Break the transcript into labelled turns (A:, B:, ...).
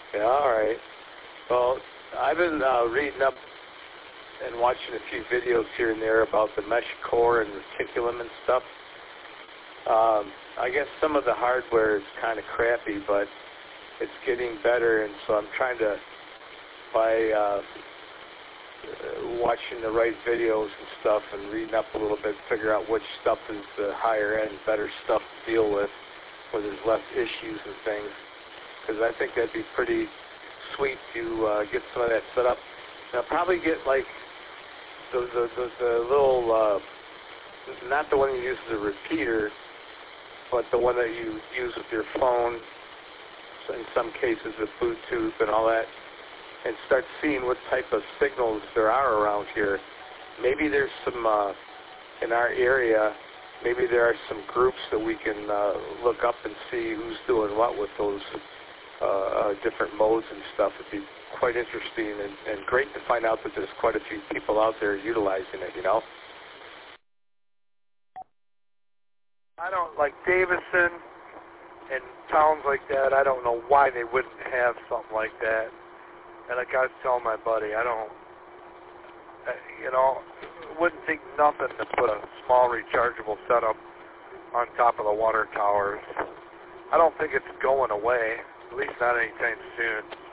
A: Yeah, all right. Well, I've been reading up and watching a few videos here and there about the mesh core and reticulum and stuff. I guess some of the hardware is kind of crappy, but it's getting better, and so I'm trying to, by watching the right videos and stuff and reading up a little bit, figure out which stuff is the higher end, better stuff to deal with, where there's less issues and things. Because I think that'd be pretty sweet to get some of that set up. And I'll probably get like the little, not the one you use as a repeater, but the one that you use with your phone, so in some cases with Bluetooth and all that, and start seeing what type of signals there are around here. Maybe there's some, in our area, maybe there are some groups that we can look up and see who's doing what with those different modes and stuff. It'd be quite interesting and great to find out that there's quite a few people out there utilizing it, you know?
B: I don't, like Davison and towns like that, I don't know why they wouldn't have something like that. And like I was telling my buddy, I don't, wouldn't think nothing to put a small rechargeable setup on top of the water towers. I don't think it's going away, at least not anytime soon.